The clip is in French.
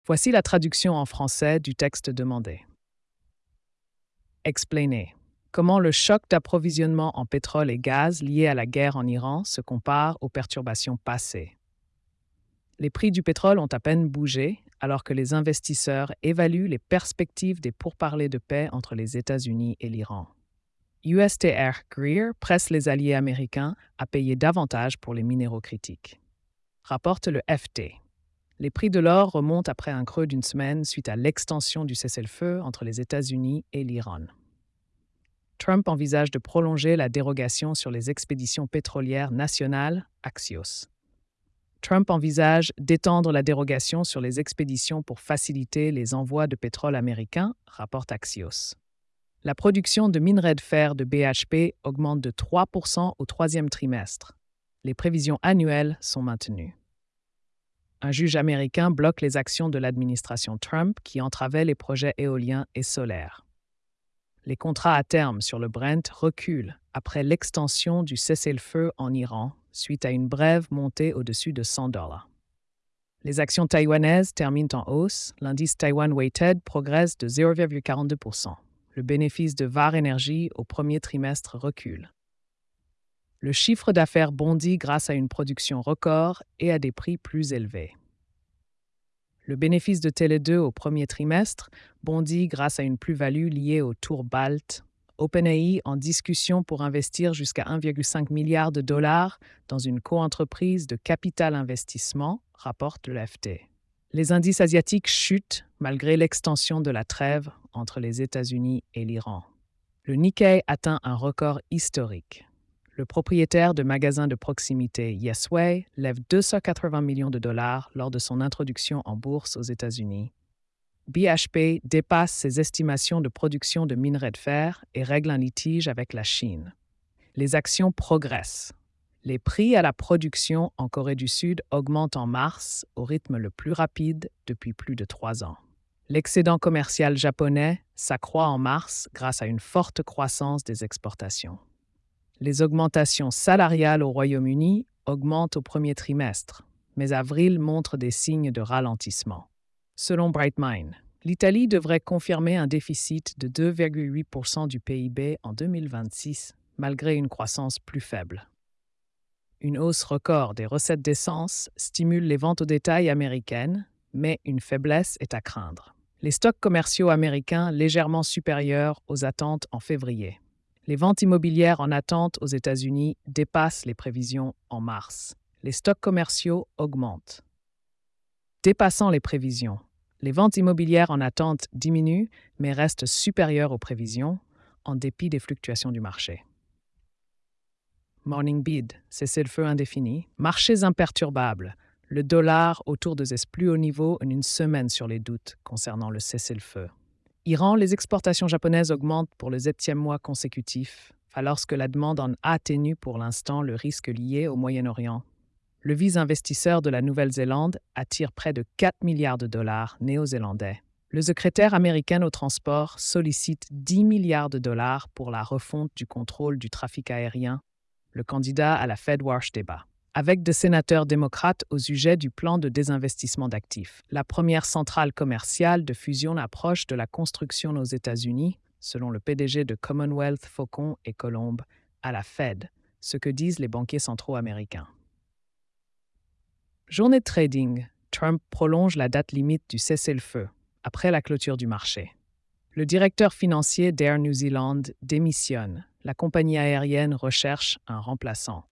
Voici la traduction en français du texte demandé. Explainer. Comment le choc d'approvisionnement en pétrole et gaz lié à la guerre en Iran se compare aux perturbations passées. Les prix du pétrole ont à peine bougé alors que les investisseurs évaluent les perspectives des pourparlers de paix entre les États-Unis et l'Iran. USTR Greer presse les alliés américains à payer davantage pour les minéraux critiques. Rapporte le FT. Les prix de l'or remontent après un creux d'une semaine suite à l'extension du cessez-le-feu entre les États-Unis et l'Iran. Trump envisage de prolonger la dérogation sur les expéditions pétrolières nationales, Axios. Trump envisage d'étendre la dérogation sur les expéditions pour faciliter les envois de pétrole américain, rapporte Axios. La production de minerais de fer de BHP augmente de 3% au troisième trimestre. Les prévisions annuelles sont maintenues. Un juge américain bloque les actions de l'administration Trump qui entravaient les projets éoliens et solaires. Les contrats à terme sur le Brent reculent après l'extension du cessez-le-feu en Iran suite à une brève montée au-dessus de $100. Les actions taïwanaises terminent en hausse. L'indice Taiwan Weighted progresse de 0,42%. Le bénéfice de VAR Energy au premier trimestre recule. Le chiffre d'affaires bondit grâce à une production record et à des prix plus élevés. Le bénéfice de Tele2 au premier trimestre bondit grâce à une plus-value liée au tour BALT. OpenAI en discussion pour investir jusqu'à 1,5 milliard de dollars dans une coentreprise de capital investissement, rapporte le FT. Les indices asiatiques chutent malgré l'extension de la trêve entre les États-Unis et l'Iran. Le Nikkei atteint un record historique. Le propriétaire de magasins de proximité Yesway lève 280 millions de dollars lors de son introduction en bourse aux États-Unis. BHP dépasse ses estimations de production de minerais de fer et règle un litige avec la Chine. Les actions progressent. Les prix à la production en Corée du Sud augmentent en mars au rythme le plus rapide depuis plus de 3 ans. L'excédent commercial japonais s'accroît en mars grâce à une forte croissance des exportations. Les augmentations salariales au Royaume-Uni augmentent au premier trimestre, mais avril montre des signes de ralentissement. Selon Brightmind, l'Italie devrait confirmer un déficit de 2,8% du PIB en 2026, malgré une croissance plus faible. Une hausse record des recettes d'essence stimule les ventes au détail américaines, mais une faiblesse est à craindre. Les stocks commerciaux américains légèrement supérieurs aux attentes en février. Les ventes immobilières en attente aux États-Unis dépassent les prévisions en mars. Les stocks commerciaux augmentent. Dépassant les prévisions, les ventes immobilières en attente diminuent, mais restent supérieures aux prévisions, en dépit des fluctuations du marché. Morning bid, cessez-le-feu indéfini. Marchés imperturbables. Le dollar autour de ses plus hauts niveaux en une semaine sur les doutes concernant le cessez-le-feu. Iran, les exportations japonaises augmentent pour le 7e mois consécutif, alors que la demande en atténue pour l'instant le risque lié au Moyen-Orient. Le vise investisseur de la Nouvelle-Zélande attire près de 4 milliards de dollars néo-zélandais. Le secrétaire américain au transport sollicite 10 milliards de dollars pour la refonte du contrôle du trafic aérien. Le candidat à la FedWatch débat. Avec des sénateurs démocrates au sujet du plan de désinvestissement d'actifs. La première centrale commerciale de fusion approche de la construction aux États-Unis, selon le PDG de Commonwealth, Faucon et Colombe, à la Fed, ce que disent les banquiers centraux américains. Journée de trading. Trump prolonge la date limite du cessez-le-feu, après la clôture du marché. Le directeur financier d'Air New Zealand démissionne. La compagnie aérienne recherche un remplaçant.